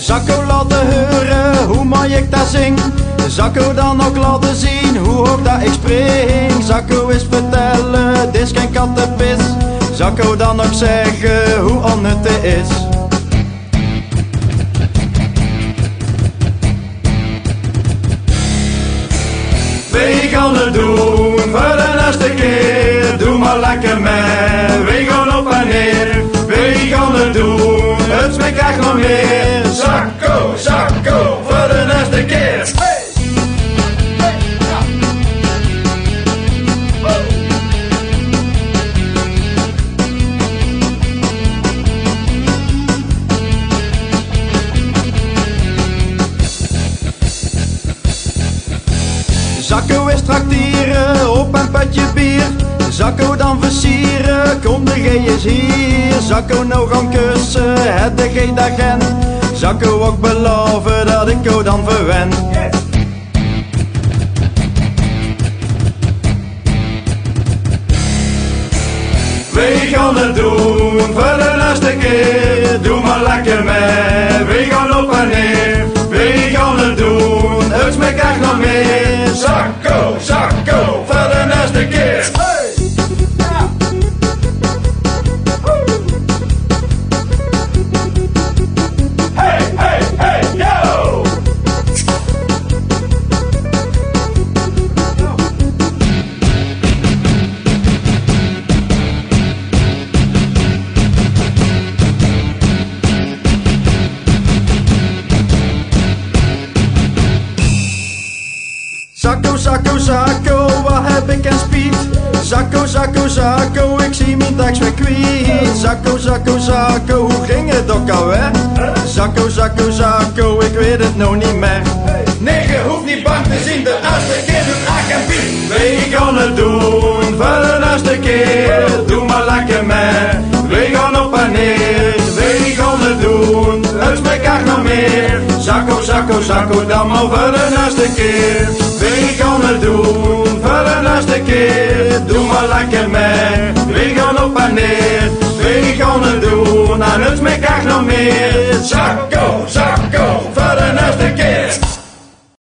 Zakko laten horen hoe mooi ik dat zing. Zakko dan ook laten zien hoe hoog dat ik spring. Zakko eens vertellen, dit is geen kattenpis. Zakko dan ook zeggen hoe onnut het is. We gaan het doen voor de eerste keer. Doe maar lekker mee, we gaan op en neer. We gaan het doen, het smaakt echt nog meer. Zakko, zakko, voor de eerste keer. Hey! Hey! Ja! Zakko is trakteren op een potje bier. Zakko dan versieren, kom de G is hier. Zakko nou gaan kussen, het de G dat gen. Zakko ook beloven dat ik jou dan verwen. We gaan het doen voor de eerste keer. Doe maar lekker mee, we gaan op en neer. We gaan het doen, het smaakt echt nog meer. Zakko, zakko, voor de eerste keer. Hey! Ja! Hey, hey, hey, yo! Zakko, zakko, zakko, wat heb ik en speed? Zakko, zakko, zakko, ik zie mijn tekst weer kwijt. Zakko, zakko, zakko, hoe ging het ook alweer? Zakko, zakko, zakko, ik weet het nou niet meer. Nee, je hoeft niet bang te zien, de eerste keer doet Ak en Piet. We gaan het doen, voor de eerste keer. Doe maar lekker mee, we gaan op en neer. We gaan het doen, het smaakt echt nog meer. Zakko, zakko, zakko, dan maar voor de eerste keer. We gaan het doen, voor de eerste keer. Doe maar lekker mee, we gaan op en neer. We gaan het doen, en het smaakt echt nog meer.